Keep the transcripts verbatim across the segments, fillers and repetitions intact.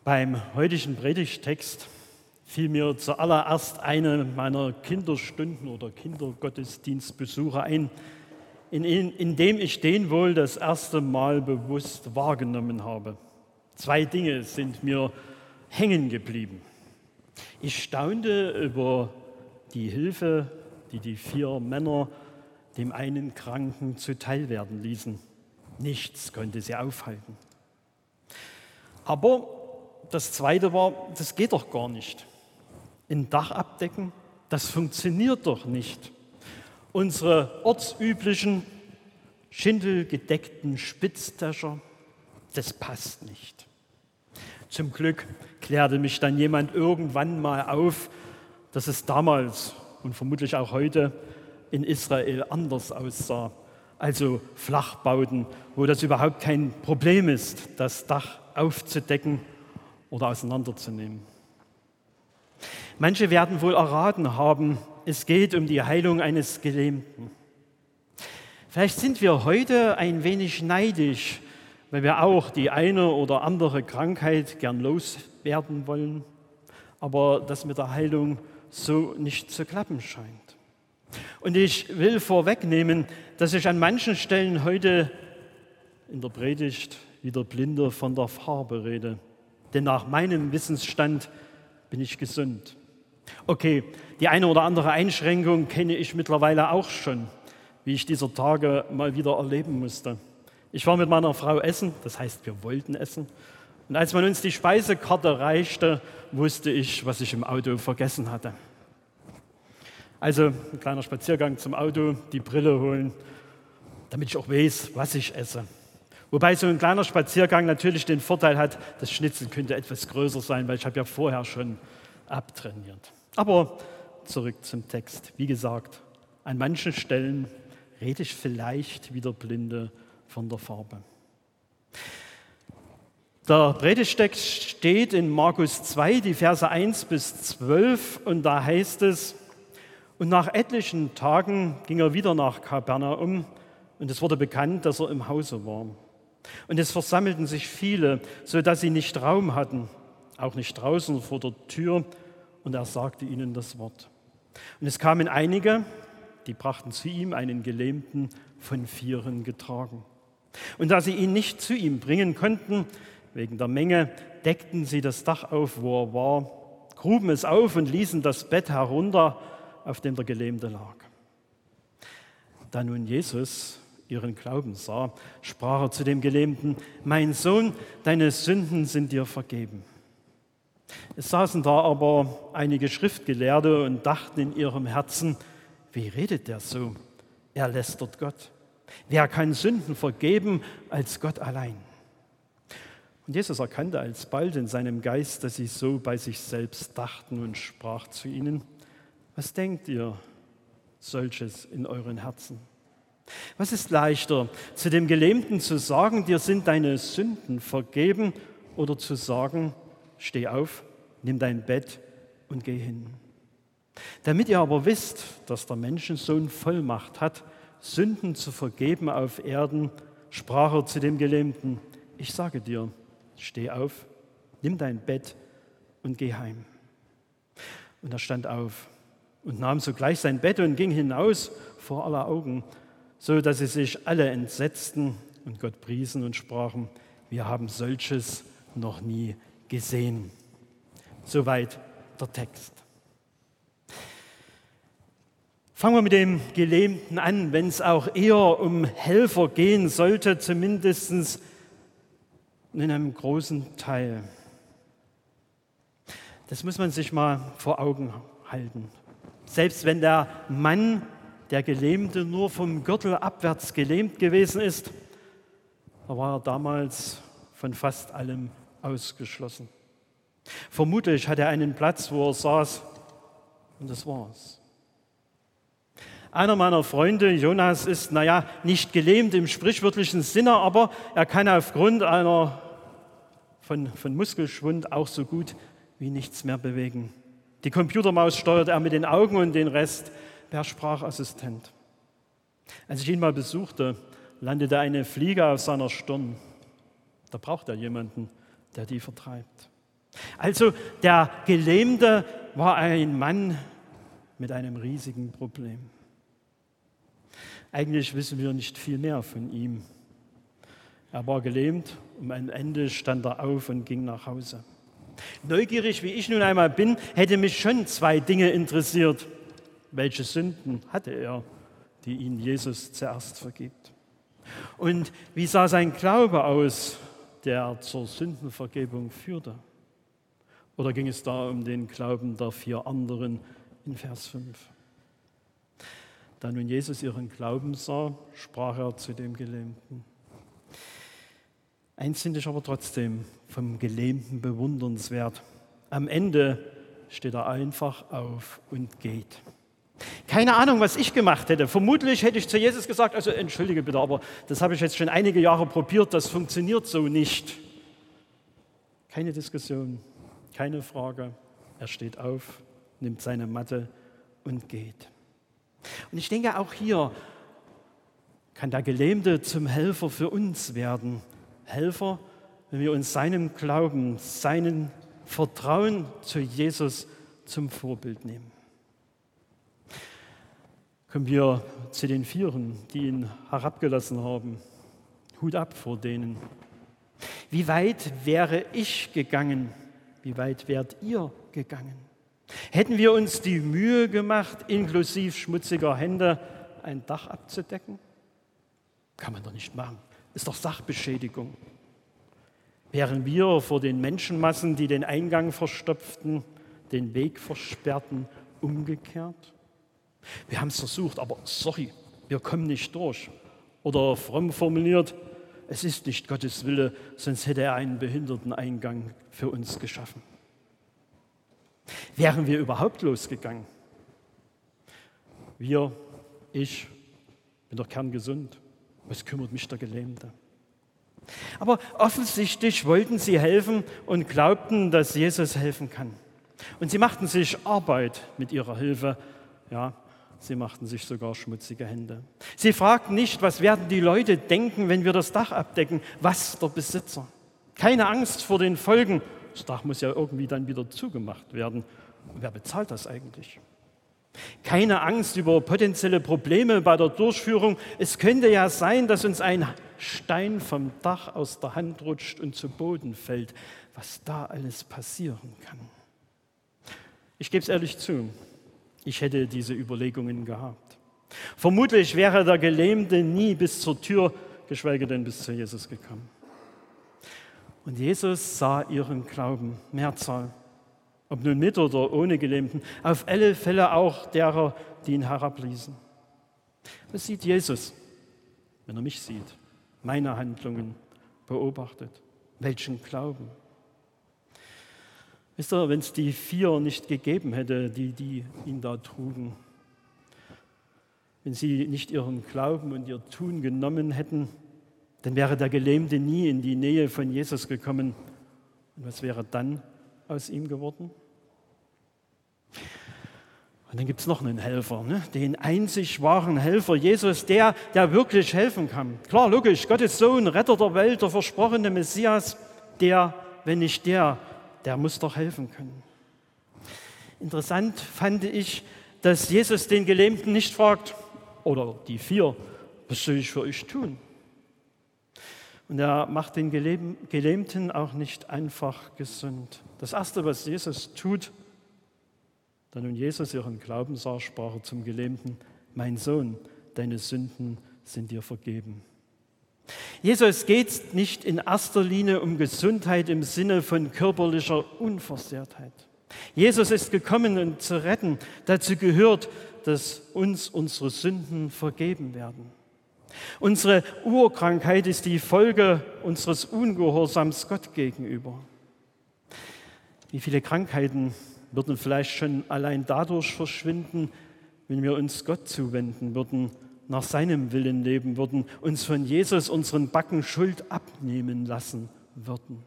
Beim heutigen Predigttext fiel mir zuallererst eine meiner Kinderstunden oder Kindergottesdienstbesuche ein, in, in, in dem ich den wohl das erste Mal bewusst wahrgenommen habe. Zwei Dinge sind mir hängen geblieben. Ich staunte über die Hilfe, die die vier Männer dem einen Kranken zuteil werden ließen. Nichts konnte sie aufhalten. Aber das Zweite war, das geht doch gar nicht. Ein Dach abdecken, das funktioniert doch nicht. Unsere ortsüblichen, schindelgedeckten Spitzdächer, das passt nicht. Zum Glück klärte mich dann jemand irgendwann mal auf, dass es damals und vermutlich auch heute in Israel anders aussah. Also Flachbauten, wo das überhaupt kein Problem ist, das Dach aufzudecken oder auseinanderzunehmen. Manche werden wohl erraten haben, es geht um die Heilung eines Gelähmten. Vielleicht sind wir heute ein wenig neidisch, weil wir auch die eine oder andere Krankheit gern loswerden wollen, aber das mit der Heilung so nicht zu klappen scheint. Und ich will vorwegnehmen, dass ich an manchen Stellen heute in der Predigt wieder Blinde von der Farbe rede. Denn nach meinem Wissensstand bin ich gesund. Okay, die eine oder andere Einschränkung kenne ich mittlerweile auch schon, wie ich dieser Tage mal wieder erleben musste. Ich war mit meiner Frau essen, das heißt, wir wollten essen. Und als man uns die Speisekarte reichte, wusste ich, was ich im Auto vergessen hatte. Also ein kleiner Spaziergang zum Auto, die Brille holen, damit ich auch weiß, was ich esse. Wobei so ein kleiner Spaziergang natürlich den Vorteil hat, das Schnitzel könnte etwas größer sein, weil ich habe ja vorher schon abtrainiert. Aber zurück zum Text. Wie gesagt, an manchen Stellen rede ich vielleicht wie der Blinde von der Farbe. Der Predigtext steht in Markus zwei, die Verse eins bis zwölf, und da heißt es: Und nach etlichen Tagen ging er wieder nach Kapernaum, und es wurde bekannt, dass er im Hause war. Und es versammelten sich viele, sodass sie nicht Raum hatten, auch nicht draußen vor der Tür, und er sagte ihnen das Wort. Und es kamen einige, die brachten zu ihm einen Gelähmten, von Vieren getragen. Und da sie ihn nicht zu ihm bringen konnten, wegen der Menge, deckten sie das Dach auf, wo er war, gruben es auf und ließen das Bett herunter, auf dem der Gelähmte lag. Da nun Jesus ihren Glauben sah, sprach er zu dem Gelähmten: Mein Sohn, deine Sünden sind dir vergeben. Es saßen da aber einige Schriftgelehrte und dachten in ihrem Herzen: Wie redet der so? Er lästert Gott. Wer kann Sünden vergeben als Gott allein? Und Jesus erkannte alsbald in seinem Geist, dass sie so bei sich selbst dachten, und sprach zu ihnen: Was denkt ihr solches in euren Herzen? Was ist leichter, zu dem Gelähmten zu sagen, dir sind deine Sünden vergeben, oder zu sagen, steh auf, nimm dein Bett und geh hin? Damit ihr aber wisst, dass der Menschensohn Vollmacht hat, Sünden zu vergeben auf Erden, sprach er zu dem Gelähmten: Ich sage dir, steh auf, nimm dein Bett und geh heim. Und er stand auf und nahm sogleich sein Bett und ging hinaus vor aller Augen, so dass sie sich alle entsetzten und Gott priesen und sprachen: Wir haben solches noch nie gesehen. Soweit der Text. Fangen wir mit dem Gelähmten an, wenn es auch eher um Helfer gehen sollte, zumindest in einem großen Teil. Das muss man sich mal vor Augen halten. Selbst wenn der Mann, der Gelähmte, nur vom Gürtel abwärts gelähmt gewesen ist, da war er damals von fast allem ausgeschlossen. Vermutlich hat er einen Platz, wo er saß, und das war's. Einer meiner Freunde, Jonas, ist, naja, nicht gelähmt im sprichwörtlichen Sinne, aber er kann aufgrund einer von, von Muskelschwund auch so gut wie nichts mehr bewegen. Die Computermaus steuert er mit den Augen und den Rest per Sprachassistent. Als ich ihn mal besuchte, landete eine Fliege auf seiner Stirn. Da braucht er jemanden, der die vertreibt. Also der Gelähmte war ein Mann mit einem riesigen Problem. Eigentlich wissen wir nicht viel mehr von ihm. Er war gelähmt und am Ende stand er auf und ging nach Hause. Neugierig wie ich nun einmal bin, hätte mich schon zwei Dinge interessiert. Welche Sünden hatte er, die ihn Jesus zuerst vergibt? Und wie sah sein Glaube aus, der zur Sündenvergebung führte? Oder ging es da um den Glauben der vier anderen in Vers fünf? Da nun Jesus ihren Glauben sah, sprach er zu dem Gelähmten. Eins finde ich aber trotzdem vom Gelähmten bewundernswert. Am Ende steht er einfach auf und geht. Keine Ahnung, was ich gemacht hätte. Vermutlich hätte ich zu Jesus gesagt, also entschuldige bitte, aber das habe ich jetzt schon einige Jahre probiert, das funktioniert so nicht. Keine Diskussion, keine Frage. Er steht auf, nimmt seine Matte und geht. Und ich denke, auch hier kann der Gelähmte zum Helfer für uns werden. Helfer, wenn wir uns seinem Glauben, seinem Vertrauen zu Jesus zum Vorbild nehmen. Kommen wir zu den Vieren, die ihn herabgelassen haben. Hut ab vor denen. Wie weit wäre ich gegangen? Wie weit wärt ihr gegangen? Hätten wir uns die Mühe gemacht, inklusive schmutziger Hände ein Dach abzudecken? Kann man doch nicht machen. Ist doch Sachbeschädigung. Wären wir vor den Menschenmassen, die den Eingang verstopften, den Weg versperrten, umgekehrt? Wir haben es versucht, aber sorry, wir kommen nicht durch. Oder fromm formuliert, es ist nicht Gottes Wille, sonst hätte er einen Behinderteneingang für uns geschaffen. Wären wir überhaupt losgegangen? Wir, ich, bin doch kerngesund. Was kümmert mich der Gelähmte? Aber offensichtlich wollten sie helfen und glaubten, dass Jesus helfen kann. Und sie machten sich Arbeit mit ihrer Hilfe. Ja, sie machten sich sogar schmutzige Hände. Sie fragten nicht, was werden die Leute denken, wenn wir das Dach abdecken? Was der Besitzer? Keine Angst vor den Folgen. Das Dach muss ja irgendwie dann wieder zugemacht werden. Und wer bezahlt das eigentlich? Keine Angst über potenzielle Probleme bei der Durchführung. Es könnte ja sein, dass uns ein Stein vom Dach aus der Hand rutscht und zu Boden fällt. Was da alles passieren kann. Ich gebe es ehrlich zu, ich hätte diese Überlegungen gehabt. Vermutlich wäre der Gelähmte nie bis zur Tür, geschweige denn bis zu Jesus gekommen. Und Jesus sah ihren Glauben, Mehrzahl. Ob nun mit oder ohne Gelähmten, auf alle Fälle auch derer, die ihn herabließen. Was sieht Jesus, wenn er mich sieht, meine Handlungen beobachtet? Welchen Glauben? Wisst ihr, wenn es die vier nicht gegeben hätte, die, die ihn da trugen, wenn sie nicht ihren Glauben und ihr Tun genommen hätten, dann wäre der Gelähmte nie in die Nähe von Jesus gekommen. Und was wäre dann aus ihm geworden? Und dann gibt es noch einen Helfer, ne? Den einzig wahren Helfer, Jesus, der, der wirklich helfen kann. Klar, logisch, Gottes Sohn, Retter der Welt, der versprochene Messias, der, wenn nicht der, der muss doch helfen können. Interessant fand ich, dass Jesus den Gelähmten nicht fragt, oder die vier, was soll ich für euch tun? Und er macht den Gelähmten auch nicht einfach gesund. Das Erste, was Jesus tut, da nun Jesus ihren Glauben sah, sprach er zum Gelähmten, mein Sohn, deine Sünden sind dir vergeben. Jesus geht nicht in erster Linie um Gesundheit im Sinne von körperlicher Unversehrtheit. Jesus ist gekommen, um zu retten. Dazu gehört, dass uns unsere Sünden vergeben werden. Unsere Urkrankheit ist die Folge unseres Ungehorsams Gott gegenüber. Wie viele Krankheiten würden vielleicht schon allein dadurch verschwinden, wenn wir uns Gott zuwenden würden, nach seinem Willen leben würden, uns von Jesus unseren Backen Schuld abnehmen lassen würden.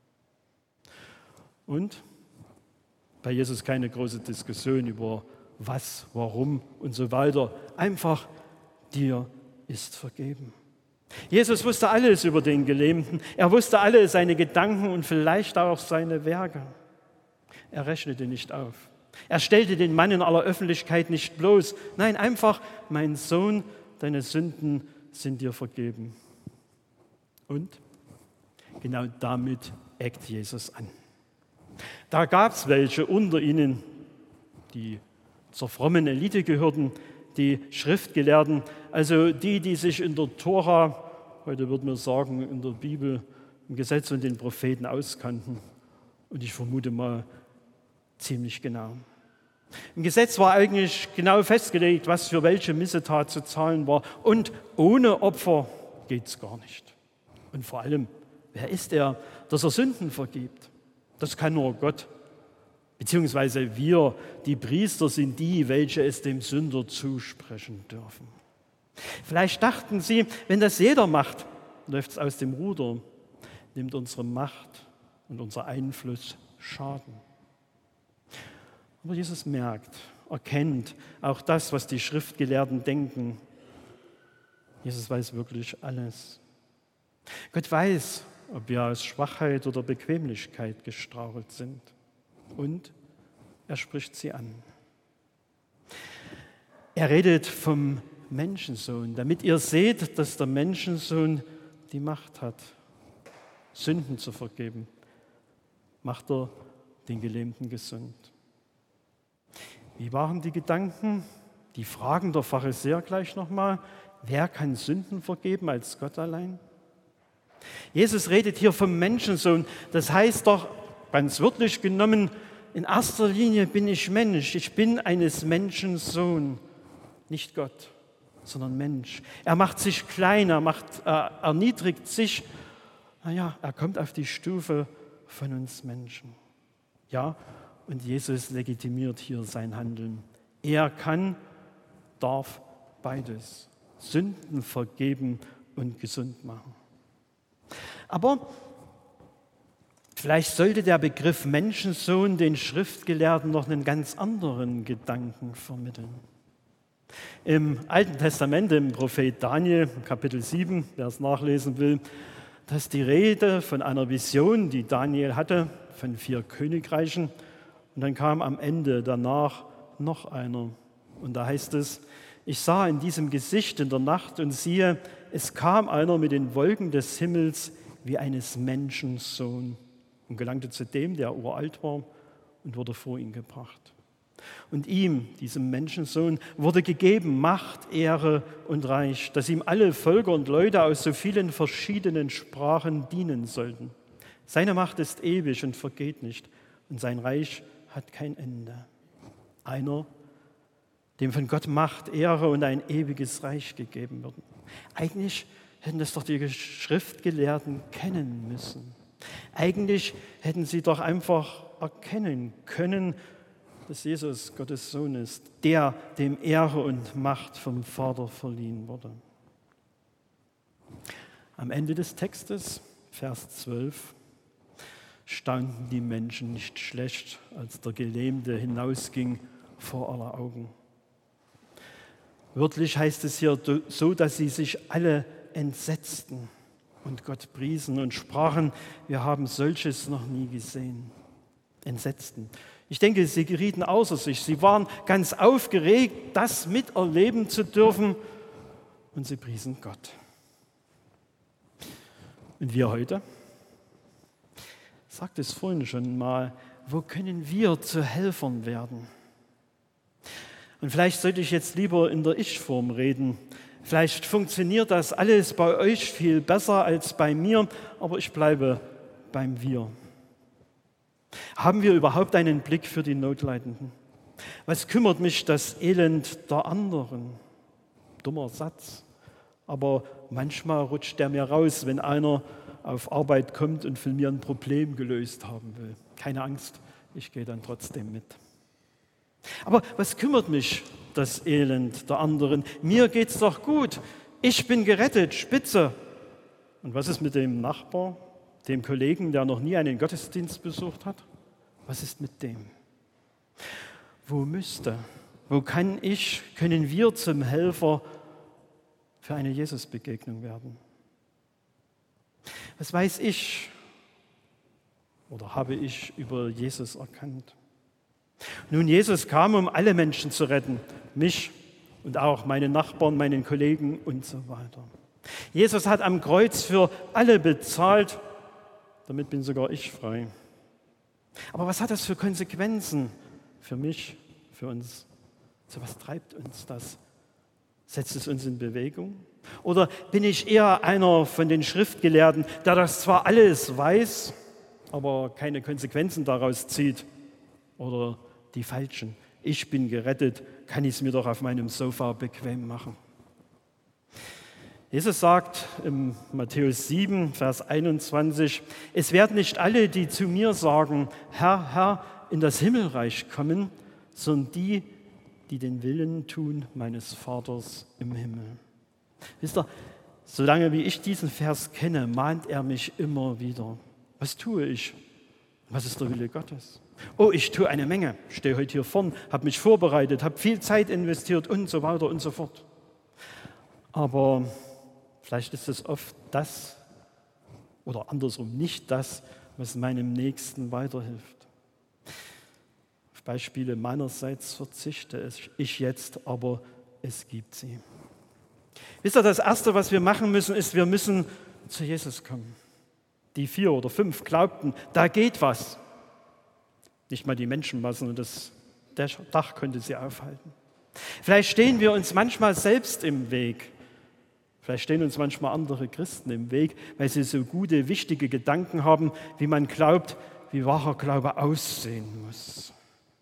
Und bei Jesus keine große Diskussion über was, warum und so weiter. Einfach, dir ist vergeben. Jesus wusste alles über den Gelähmten. Er wusste alle seine Gedanken und vielleicht auch seine Werke. Er rechnete nicht auf. Er stellte den Mann in aller Öffentlichkeit nicht bloß. Nein, einfach, mein Sohn, deine Sünden sind dir vergeben. Und genau damit eckt Jesus an. Da gab es welche unter ihnen, die zur frommen Elite gehörten, die Schriftgelehrten, also die, die sich in der Tora, heute würden wir sagen, in der Bibel, im Gesetz und den Propheten auskannten. Und ich vermute mal ziemlich genau. Im Gesetz war eigentlich genau festgelegt, was für welche Missetat zu zahlen war. Und ohne Opfer geht es gar nicht. Und vor allem, wer ist er, dass er Sünden vergibt? Das kann nur Gott. Beziehungsweise wir, die Priester, sind die, welche es dem Sünder zusprechen dürfen. Vielleicht dachten sie, wenn das jeder macht, läuft es aus dem Ruder, nimmt unsere Macht und unser Einfluss Schaden. Aber Jesus merkt, erkennt auch das, was die Schriftgelehrten denken. Jesus weiß wirklich alles. Gott weiß, ob wir aus Schwachheit oder Bequemlichkeit gestrauchelt sind. Und er spricht sie an. Er redet vom Menschensohn, damit ihr seht, dass der Menschensohn die Macht hat, Sünden zu vergeben. Macht er den Gelähmten gesund. Wie waren die Gedanken? Die Fragen der Pharisäer gleich nochmal. Wer kann Sünden vergeben als Gott allein? Jesus redet hier vom Menschensohn. Das heißt doch, ganz wörtlich genommen, in erster Linie bin ich Mensch. Ich bin eines Menschen Sohn, nicht Gott, sondern Mensch. Er macht sich klein, er, macht, er erniedrigt sich. Naja, er kommt auf die Stufe von uns Menschen. Ja, und Jesus legitimiert hier sein Handeln. Er kann, darf beides. Sünden vergeben und gesund machen. Aber vielleicht sollte der Begriff Menschensohn den Schriftgelehrten noch einen ganz anderen Gedanken vermitteln. Im Alten Testament, im Prophet Daniel, Kapitel sieben, wer es nachlesen will, da ist die Rede von einer Vision, die Daniel hatte, von vier Königreichen. Und dann kam am Ende danach noch einer. Und da heißt es, ich sah in diesem Gesicht in der Nacht und siehe, es kam einer mit den Wolken des Himmels wie eines Menschen Sohn und gelangte zu dem, der uralt war, und wurde vor ihn gebracht. Und ihm, diesem Menschensohn, wurde gegeben Macht, Ehre und Reich, dass ihm alle Völker und Leute aus so vielen verschiedenen Sprachen dienen sollten. Seine Macht ist ewig und vergeht nicht, und sein Reich hat kein Ende. Einer, dem von Gott Macht, Ehre und ein ewiges Reich gegeben wird. Eigentlich hätten das doch die Schriftgelehrten kennen müssen. Eigentlich hätten sie doch einfach erkennen können, dass Jesus Gottes Sohn ist, der, dem Ehre und Macht vom Vater verliehen wurde. Am Ende des Textes, Vers zwölf, staunten die Menschen nicht schlecht, als der Gelähmte hinausging vor aller Augen. Wörtlich heißt es hier so, dass sie sich alle entsetzten und Gott priesen und sprachen, wir haben solches noch nie gesehen. Entsetzten. Ich denke, sie gerieten außer sich. Sie waren ganz aufgeregt, das miterleben zu dürfen, und sie priesen Gott. Und wir heute? Ich sagte es vorhin schon mal, wo können wir zu Helfern werden? Und vielleicht sollte ich jetzt lieber in der Ich-Form reden. Vielleicht funktioniert das alles bei euch viel besser als bei mir, aber ich bleibe beim Wir. Haben wir überhaupt einen Blick für die Notleidenden? Was kümmert mich das Elend der anderen? Dummer Satz, aber manchmal rutscht der mir raus, wenn einer auf Arbeit kommt und von mir ein Problem gelöst haben will. Keine Angst, ich gehe dann trotzdem mit. Aber was kümmert mich das Elend der anderen? Mir geht's doch gut. Ich bin gerettet, spitze. Und was ist mit dem Nachbar, dem Kollegen, der noch nie einen Gottesdienst besucht hat? Was ist mit dem? Wo müsste, wo kann ich, können wir zum Helfer für eine Jesusbegegnung werden? Was weiß ich oder habe ich über Jesus erkannt? Nun, Jesus kam, um alle Menschen zu retten, mich und auch meine Nachbarn, meinen Kollegen und so weiter. Jesus hat am Kreuz für alle bezahlt, damit bin sogar ich frei. Aber was hat das für Konsequenzen für mich, für uns? So was treibt uns das? Setzt es uns in Bewegung? Oder bin ich eher einer von den Schriftgelehrten, der das zwar alles weiß, aber keine Konsequenzen daraus zieht? Oder die falschen? Ich bin gerettet, kann ich es mir doch auf meinem Sofa bequem machen. Jesus sagt in Matthäus sieben, Vers einundzwanzig, es werden nicht alle, die zu mir sagen, Herr, Herr, in das Himmelreich kommen, sondern die, die den Willen tun meines Vaters im Himmel. Wisst ihr, solange wie ich diesen Vers kenne, mahnt er mich immer wieder. Was tue ich? Was ist der Wille Gottes? Oh, ich tue eine Menge. Ich stehe heute hier vorn, habe mich vorbereitet, habe viel Zeit investiert und so weiter und so fort. Aber vielleicht ist es oft das oder andersrum nicht das, was meinem Nächsten weiterhilft. Auf Beispiele meinerseits verzichte ich jetzt, aber es gibt sie. Wisst ihr, das Erste, was wir machen müssen, ist, wir müssen zu Jesus kommen. Die vier oder fünf glaubten, da geht was. Nicht mal die Menschenmassen und das Dach konnte sie aufhalten. Vielleicht stehen wir uns manchmal selbst im Weg. Vielleicht stehen uns manchmal andere Christen im Weg, weil sie so gute, wichtige Gedanken haben, wie man glaubt, wie wahrer Glaube aussehen muss.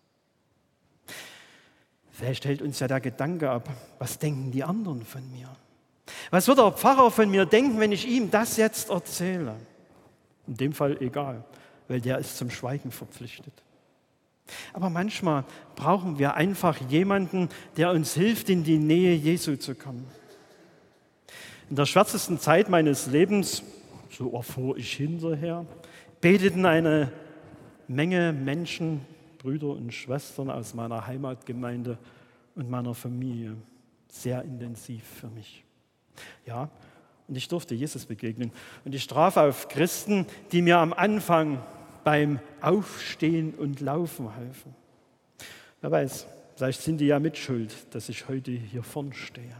Vielleicht hält uns ja der Gedanke ab, was denken die anderen von mir? Was wird der Pfarrer von mir denken, wenn ich ihm das jetzt erzähle? In dem Fall egal, weil der ist zum Schweigen verpflichtet. Aber manchmal brauchen wir einfach jemanden, der uns hilft, in die Nähe Jesu zu kommen. In der schwärzesten Zeit meines Lebens, so erfuhr ich hinterher, beteten eine Menge Menschen, Brüder und Schwestern aus meiner Heimatgemeinde und meiner Familie sehr intensiv für mich. Ja, und ich durfte Jesus begegnen. Und ich traf auf Christen, die mir am Anfang beim Aufstehen und Laufen halfen. Wer weiß, vielleicht sind die ja mitschuld, dass ich heute hier vorn stehe.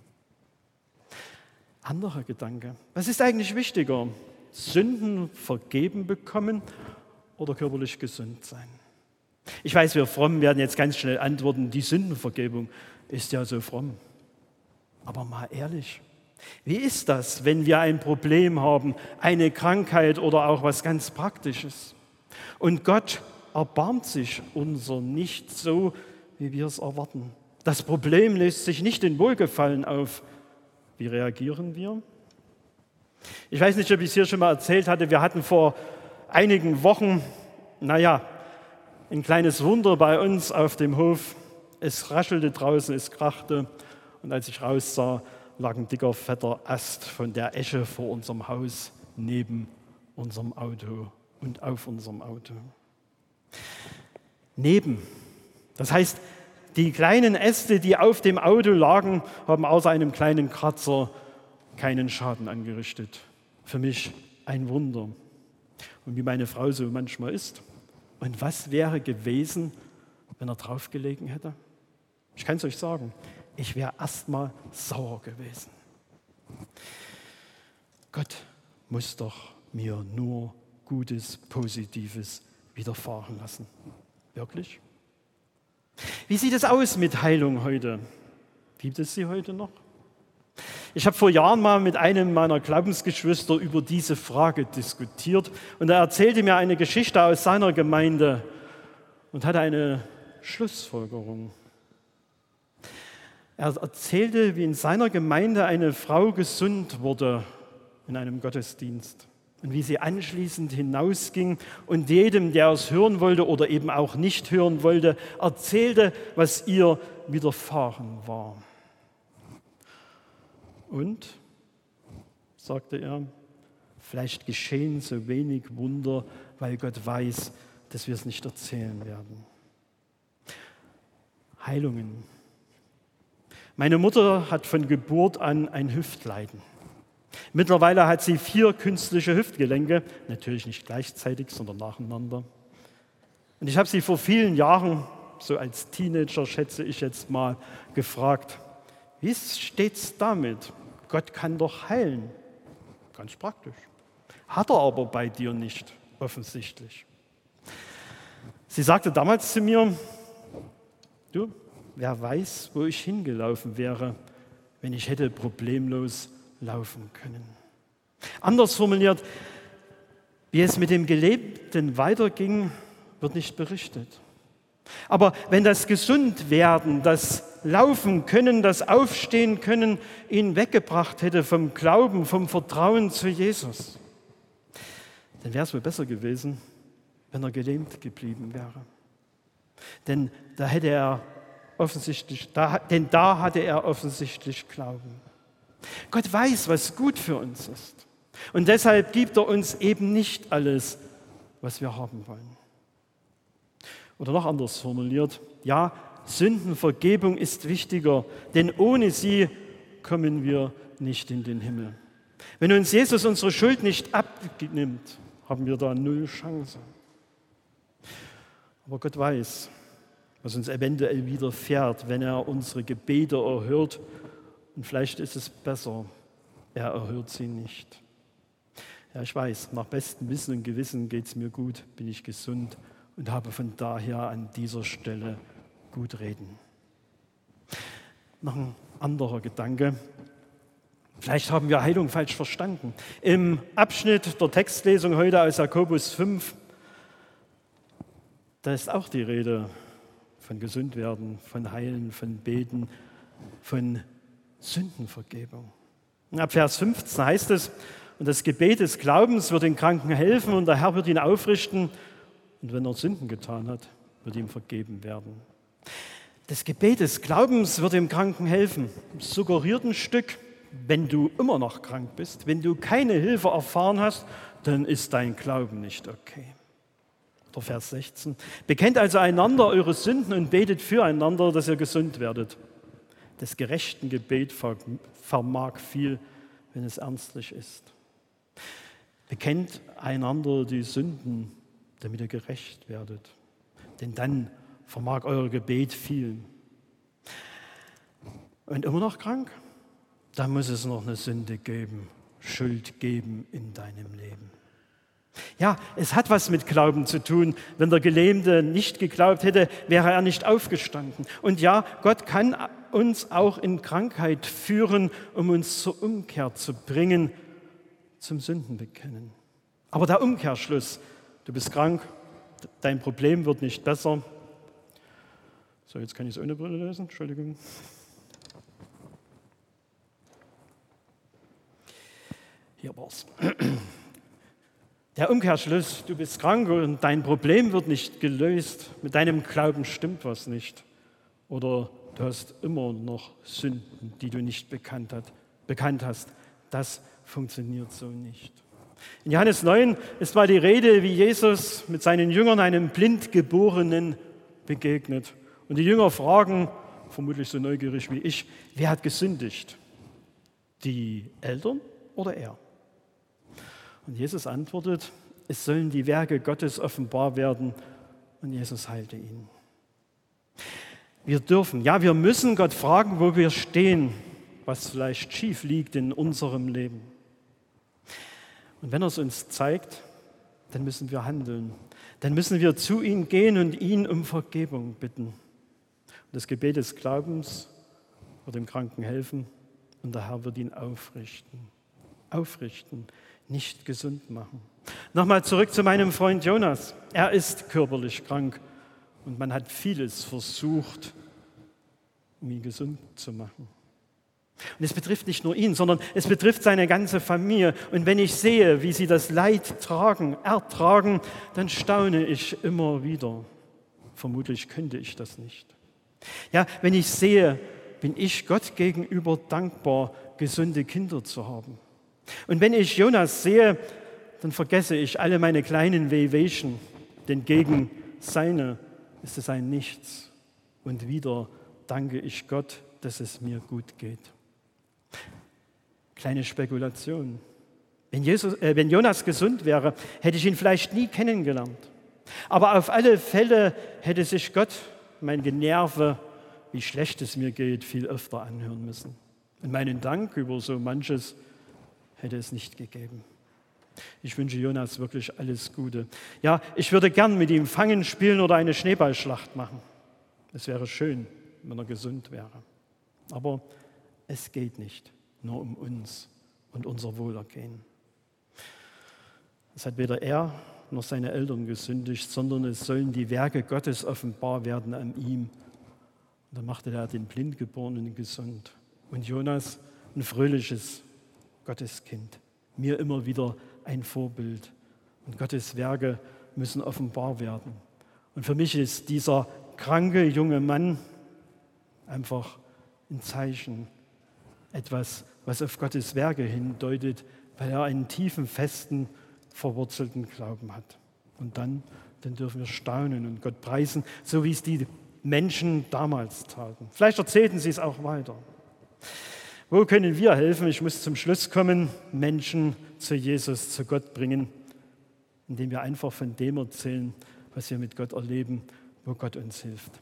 Anderer Gedanke. Was ist eigentlich wichtiger? Sünden vergeben bekommen oder körperlich gesund sein? Ich weiß, wir Frommen werden jetzt ganz schnell antworten, die Sündenvergebung ist ja so fromm. Aber mal ehrlich, wie ist das, wenn wir ein Problem haben, eine Krankheit oder auch was ganz Praktisches? Und Gott erbarmt sich unser nicht so, wie wir es erwarten. Das Problem löst sich nicht in Wohlgefallen auf. Wie reagieren wir? Ich weiß nicht, ob ich es hier schon mal erzählt hatte. Wir hatten vor einigen Wochen, naja, ein kleines Wunder bei uns auf dem Hof. Es raschelte draußen, es krachte. Und als ich raussah, lag ein dicker, fetter Ast von der Esche vor unserem Haus, neben unserem Auto und auf unserem Auto. Neben. Das heißt, die kleinen Äste, die auf dem Auto lagen, haben außer einem kleinen Kratzer keinen Schaden angerichtet. Für mich ein Wunder. Und wie meine Frau so manchmal ist. Und was wäre gewesen, wenn er draufgelegen hätte? Ich kann es euch sagen, ich wäre erstmal sauer gewesen. Gott muss doch mir nur Gutes, Positives widerfahren lassen. Wirklich? Wie sieht es aus mit Heilung heute? Gibt es sie heute noch? Ich habe vor Jahren mal mit einem meiner Glaubensgeschwister über diese Frage diskutiert und er erzählte mir eine Geschichte aus seiner Gemeinde und hatte eine Schlussfolgerung. Er erzählte, wie in seiner Gemeinde eine Frau gesund wurde in einem Gottesdienst und wie sie anschließend hinausging und jedem, der es hören wollte oder eben auch nicht hören wollte, erzählte, was ihr widerfahren war. Und, sagte er, vielleicht geschehen so wenig Wunder, weil Gott weiß, dass wir es nicht erzählen werden. Heilungen. Meine Mutter hat von Geburt an ein Hüftleiden. Mittlerweile hat sie vier künstliche Hüftgelenke, natürlich nicht gleichzeitig, sondern nacheinander. Und ich habe sie vor vielen Jahren, so als Teenager schätze ich jetzt mal, gefragt, wie steht's damit? Gott kann doch heilen. Ganz praktisch. Hat er aber bei dir nicht, offensichtlich. Sie sagte damals zu mir, du, wer weiß, wo ich hingelaufen wäre, wenn ich hätte problemlos laufen können. Anders formuliert, wie es mit dem Gelebten weiterging, wird nicht berichtet. Aber wenn das Gesundwerden, das Laufen können, das Aufstehen können, ihn weggebracht hätte vom Glauben, vom Vertrauen zu Jesus, dann wäre es wohl besser gewesen, wenn er gelähmt geblieben wäre. Denn da hätte er offensichtlich, da, denn da hatte er offensichtlich Glauben. Gott weiß, was gut für uns ist. Und deshalb gibt er uns eben nicht alles, was wir haben wollen. Oder noch anders formuliert, ja, Sündenvergebung ist wichtiger, denn ohne sie kommen wir nicht in den Himmel. Wenn uns Jesus unsere Schuld nicht abnimmt, haben wir da null Chance. Aber Gott weiß, was uns eventuell widerfährt, wenn er unsere Gebete erhört. Und vielleicht ist es besser, er erhört sie nicht. Ja, ich weiß, nach bestem Wissen und Gewissen geht es mir gut, bin ich gesund und habe von daher an dieser Stelle gut reden. Noch ein anderer Gedanke. Vielleicht haben wir Heilung falsch verstanden. Im Abschnitt der Textlesung heute aus Jakobus fünf, da ist auch die Rede von Gesundwerden, von Heilen, von Beten, von Sündenvergebung. Ab Vers fünfzehn heißt es, und das Gebet des Glaubens wird den Kranken helfen und der Herr wird ihn aufrichten und wenn er Sünden getan hat, wird ihm vergeben werden. Das Gebet des Glaubens wird dem Kranken helfen. Suggeriert ein Stück, wenn du immer noch krank bist, wenn du keine Hilfe erfahren hast, dann ist dein Glauben nicht okay. Oder Vers sechzehn. Bekennt also einander eure Sünden und betet füreinander, dass ihr gesund werdet. Das gerechten Gebet vermag viel, wenn es ernstlich ist. Bekennt einander die Sünden, damit ihr gerecht werdet. Denn dann vermag euer Gebet viel. Und immer noch krank? Da muss es noch eine Sünde geben, Schuld geben in deinem Leben. Ja, es hat was mit Glauben zu tun. Wenn der Gelähmte nicht geglaubt hätte, wäre er nicht aufgestanden. Und ja, Gott kann uns auch in Krankheit führen, um uns zur Umkehr zu bringen, zum Sündenbekennen. Aber der Umkehrschluss, du bist krank, dein Problem wird nicht besser. So, jetzt kann ich es ohne Brille lesen, Entschuldigung. Hier war's. Der Umkehrschluss, du bist krank und dein Problem wird nicht gelöst. Mit deinem Glauben stimmt was nicht. Oder du hast immer noch Sünden, die du nicht bekannt, hat, bekannt hast. Das funktioniert so nicht. In Johannes neun ist mal die Rede, wie Jesus mit seinen Jüngern einem Blindgeborenen begegnet. Und die Jünger fragen, vermutlich so neugierig wie ich, wer hat gesündigt? Die Eltern oder er? Und Jesus antwortet, es sollen die Werke Gottes offenbar werden und Jesus heilte ihn. Wir dürfen, ja, wir müssen Gott fragen, wo wir stehen, was vielleicht schief liegt in unserem Leben. Und wenn er es uns zeigt, dann müssen wir handeln. Dann müssen wir zu ihm gehen und ihn um Vergebung bitten. Und das Gebet des Glaubens wird dem Kranken helfen und der Herr wird ihn aufrichten. Aufrichten, nicht gesund machen. Nochmal zurück zu meinem Freund Jonas. Er ist körperlich krank und man hat vieles versucht, um ihn gesund zu machen. Und es betrifft nicht nur ihn, sondern es betrifft seine ganze Familie. Und wenn ich sehe, wie sie das Leid tragen, ertragen, dann staune ich immer wieder. Vermutlich könnte ich das nicht. Ja, wenn ich sehe, bin ich Gott gegenüber dankbar, gesunde Kinder zu haben. Und wenn ich Jonas sehe, dann vergesse ich alle meine kleinen Wehwehchen, denn gegen seine ist es ein Nichts. Und wieder danke ich Gott, dass es mir gut geht. Kleine Spekulation. Wenn, Jesus, äh, wenn Jonas gesund wäre, hätte ich ihn vielleicht nie kennengelernt. Aber auf alle Fälle hätte sich Gott mein Generve, wie schlecht es mir geht, viel öfter anhören müssen. Und meinen Dank über so manches hätte es nicht gegeben. Ich wünsche Jonas wirklich alles Gute. Ja, ich würde gern mit ihm Fangen spielen oder eine Schneeballschlacht machen. Es wäre schön, wenn er gesund wäre. Aber es geht nicht nur um uns und unser Wohlergehen. Es hat weder er noch seine Eltern gesündigt, sondern es sollen die Werke Gottes offenbar werden an ihm. Und dann machte er den Blindgeborenen gesund. Und Jonas ein fröhliches Gotteskind. Mir immer wieder ein Vorbild. Und Gottes Werke müssen offenbar werden. Und für mich ist dieser kranke junge Mann einfach ein Zeichen, etwas, was auf Gottes Werke hindeutet, weil er einen tiefen, festen, verwurzelten Glauben hat. Und dann, dann dürfen wir staunen und Gott preisen, so wie es die Menschen damals taten. Vielleicht erzählten sie es auch weiter. Wo können wir helfen? Ich muss zum Schluss kommen, Menschen zu Jesus, zu Gott bringen, indem wir einfach von dem erzählen, was wir mit Gott erleben, wo Gott uns hilft.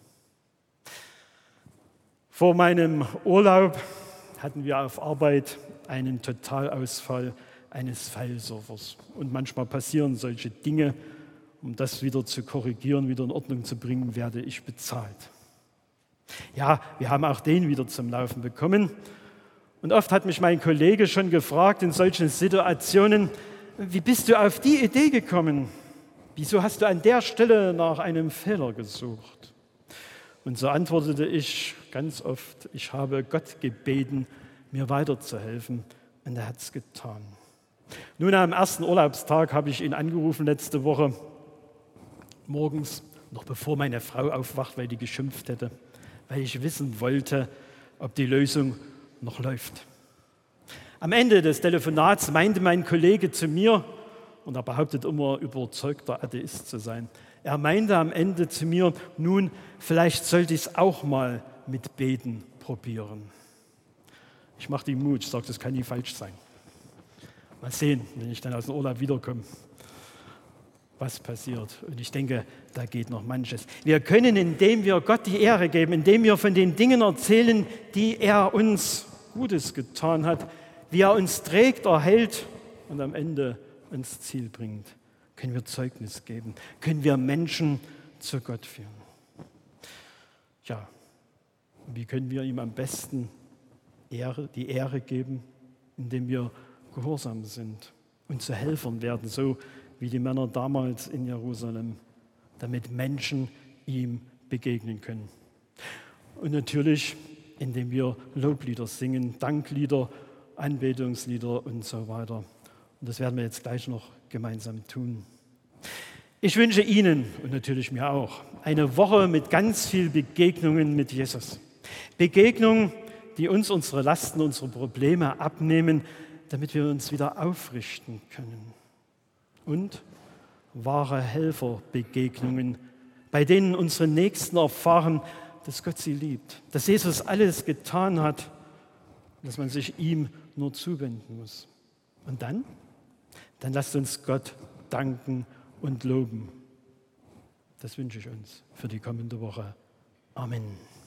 Vor meinem Urlaub hatten wir auf Arbeit einen Totalausfall eines File-Servers. Und manchmal passieren solche Dinge. Um das wieder zu korrigieren, wieder in Ordnung zu bringen, werde ich bezahlt. Ja, wir haben auch den wieder zum Laufen bekommen. Und oft hat mich mein Kollege schon gefragt in solchen Situationen, wie bist du auf die Idee gekommen? Wieso hast du an der Stelle nach einem Fehler gesucht? Und so antwortete ich ganz oft, ich habe Gott gebeten, mir weiterzuhelfen, und er hat es getan. Nun, am ersten Urlaubstag habe ich ihn angerufen letzte Woche, morgens, noch bevor meine Frau aufwacht, weil die geschimpft hätte, weil ich wissen wollte, ob die Lösung noch läuft. Am Ende des Telefonats meinte mein Kollege zu mir, und er behauptet immer, überzeugter Atheist zu sein, er meinte am Ende zu mir, nun, vielleicht sollte ich es auch mal mit Beten probieren. Ich machte ihm Mut, ich sagte, das kann nie falsch sein. Mal sehen, wenn ich dann aus dem Urlaub wiederkomme, was passiert. Und ich denke, da geht noch manches. Wir können, indem wir Gott die Ehre geben, indem wir von den Dingen erzählen, die er uns Gutes getan hat, wie er uns trägt, erhält und am Ende ins Ziel bringt, können wir Zeugnis geben, können wir Menschen zu Gott führen. Ja, wie können wir ihm am besten Ehre, die Ehre geben, indem wir gehorsam sind und zu Helfern werden, so wie die Männer damals in Jerusalem, damit Menschen ihm begegnen können. Und natürlich, indem wir Loblieder singen, Danklieder, Anbetungslieder und so weiter. Und das werden wir jetzt gleich noch gemeinsam tun. Ich wünsche Ihnen und natürlich mir auch eine Woche mit ganz vielen Begegnungen mit Jesus. Begegnungen, die uns unsere Lasten, unsere Probleme abnehmen, damit wir uns wieder aufrichten können. Und wahre Helferbegegnungen, bei denen unsere Nächsten erfahren, dass Gott sie liebt, dass Jesus alles getan hat, dass man sich ihm nur zuwenden muss. Und dann? Dann lasst uns Gott danken und loben. Das wünsche ich uns für die kommende Woche. Amen.